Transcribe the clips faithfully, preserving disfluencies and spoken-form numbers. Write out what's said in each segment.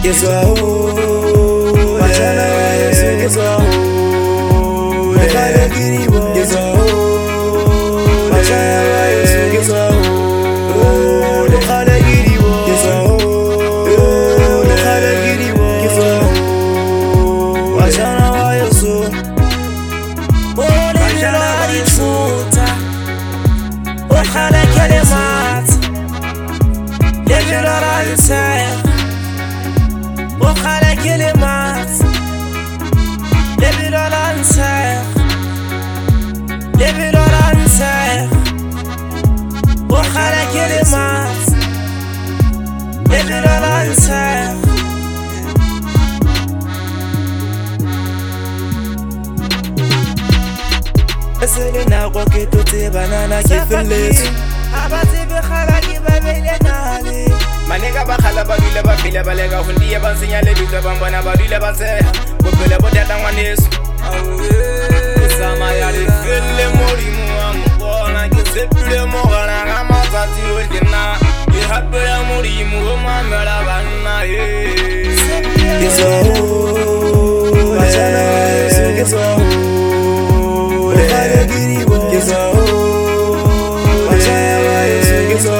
Guess what? Bachana wa Yesu. Guess what? Lekhala kiribona. Guess what? Bachana wa Yesu. Guess what? Lekhala kiribona. Guess what? Lekhala kiribona. Guess what? Bachana wa Yesu. Bachana wa Yesu. Lekhala kalimat. Lekhala ransa. وخلى كلمات لبلو الانساخ لبلو الانساخ وخلى كلمات لبلو الانساخ اسألنا وكيتو تيبانا كيف الليس أباتي بخلاكي بابيلنا علي Manega bakhala badule baphila baleka hundiye bansinyale bitwa bambona badule banse bophele bodata ngwaneso sama ya le felle morimo amkona ke sepule mogana ga matsatsi oldina ke hapela morimo mamela banna e Geso bachana wa Yesu geso lekhala kiribona geso bachana wa Yesu geso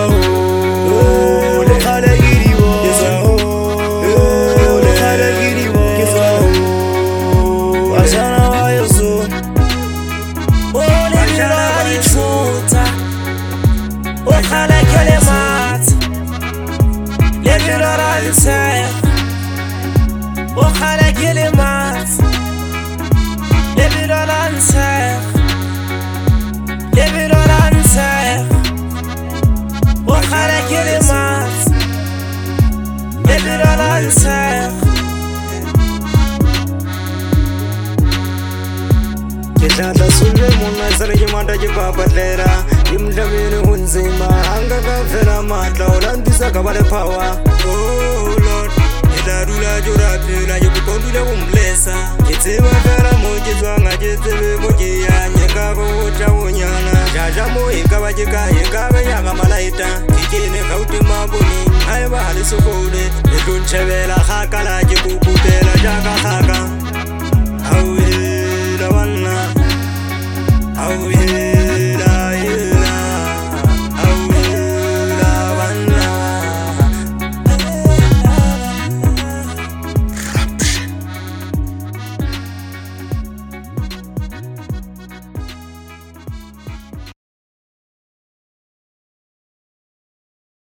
وخلى كلمات لبلو الانساخ وخلى كلمات لبلو الانساخ لبلو الانساخ وخلى كلمات لبلو الانساخ Kitata sulwe muna sarki mata ki papatlera Imdamini hunzima anga kafera matla Ulandisa kabale power Oh Lord Itarula jurapila yukukondule umlesa Kitsima fera mojizwanga jitsebe mojiya Nyekako ucha unyana Jaja moika wajika yekabe yanga malaita Kikine kauti mabuni Haiba hali sukule Nitunchevela hakala jikukutela jaka haka